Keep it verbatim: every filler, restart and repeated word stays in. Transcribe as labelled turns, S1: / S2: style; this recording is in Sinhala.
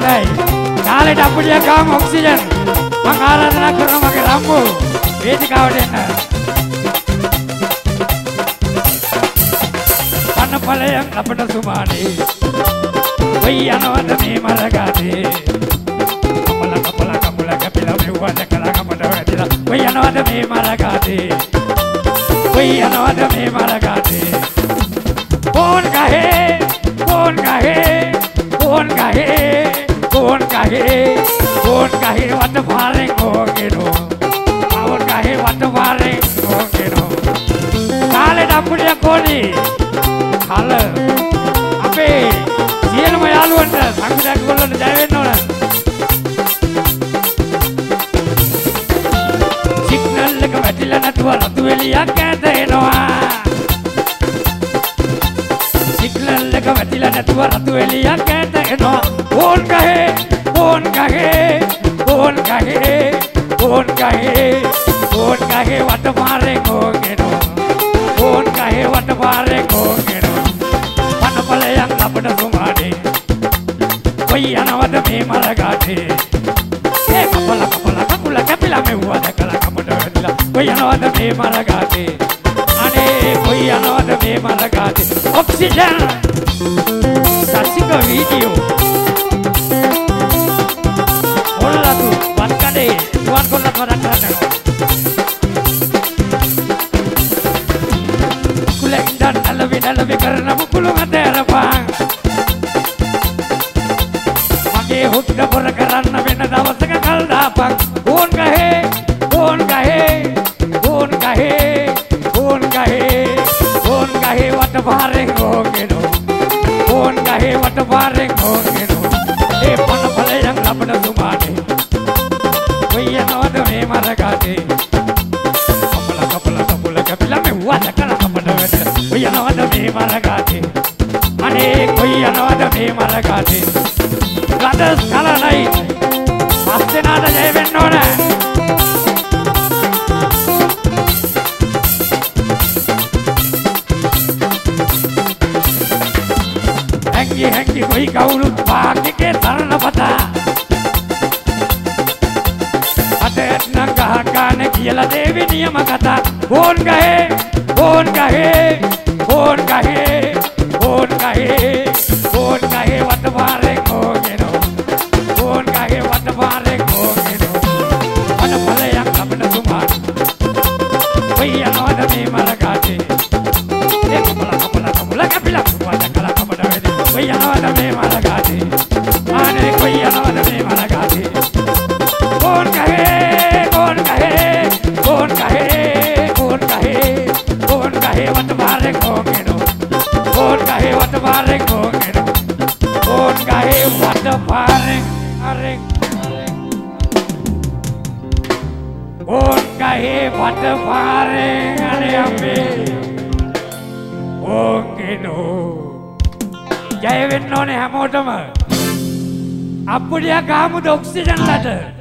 S1: හොඳයි. තාලෙට අපුඩියක් ගාම ඔක්සිජන්. මම ආරාධනා කරනවා මගේ රම්බෝ වේදිකාවට එන්න. පනපලයන් අපට සුමානේ. ඔයි යනවද මේ මලගාතේ. කපල කපල කපල කපිලා මෙව්වද කලගමට වැදිලා. ඔයි යනවද මේ මලගාතේ. ඔයි යනවද මේ මලගාතේ. Pon kahe, pon kahe, pon kahe, pon kahe, pon kahe, what the falling ogeno. Pon kahe, what the falling ogeno. Kale dapuliya koni. Kale. Ape, sielu mayaluwanta sangudak gollanta jaya wenna ona. Signal එක වැටිලා නැතුව රතු එළියක් ඇත එනවා. Signal එක වැටිලා නැතුව රතු එළියක් ඇත එනවා. Pon kahe, pon kahe, pon kahe, pon kahe, pon kahe වට පාරේ ගෝගෙනවා. Pon kahe වට පාරේ ගෝගෙනවා. පනපලයන් අපට සුමානේ. කොයි යනවද මේ මලගාතේ. ඒ කපල කපල කකුල කැපිලා මෙව්වද කලකමට වැදිලා. කොයි යනවද මේ මලගාතේ. අනේ කොයි යනවද මේ මලගාතේ. ඔක්සිජන් සසික වීඩියෝ ඔල්ලතු වත්කඩේ රුවන් කොල්ලත් වරක් කරනවා. කුලෙන් දන් අලවි නලවි කරන මුකුළු අතෑරපන්. මගේ හුද්ද පොර කරන්න වෙන දවසක කල් දාපන්. Pon kahe, pon kahe, pon kahe, pon kahe, pon kahe වට පාරෙන් ගෝගෙනවා. Pon kahe වට පාරෙන් ගෝගෙනවා. ඒ පනපලයන් අපට සුමානේ. කොයි යනවද මේ මරගාතේ. කපල කපල කපල කපිලා මෙව්වද කලකමට වැදිලා. කොයි යනවද මේ මරගාතේ. අනේ කොයි යනවද මේ මරගාතේ. Brothers Color Night පස් දෙනාට ජය වෙන්න ඕන. හැංගි හැංගි කොයි කවුරුත් වාක්‍යකේ තරණ පතා. අතේ නම් ගහ ගන්න කියලා දේවි නියම කතා. Pon kahe, pon kahe, pon kahe, pon kahe, pon kahe වට පාරේ ගෝගෙනවා. Pon kahe වට පාරේ ගෝගෙනවා. පනපලයන් අපට සුමානේ. කොයි යනවද මේ මලගාතේ. ඒ කපල කපල කපල කැපිලා මෙව්වද කලකමට වැදිලා. කොයි යනවද මේ මලගාතේ. අනේ කොයි යනවද මේ මලගාතේ. Pon kahe, pon kahe, pon kahe, pon kahe, pon kahe වට පාරේ ගෝගෙනවා. Pon kahe වට පාරේ ගෝගෙනවා. Pon kahe වට පාරේ අරෙන් Pon kahe වට පාරේ අනේ අපේ ඕගෙනෝ. ජය වෙන්න ඕනේ හැමෝටම. අප්පුඩියක් ගහමුද ඔක්සිජන් ලට.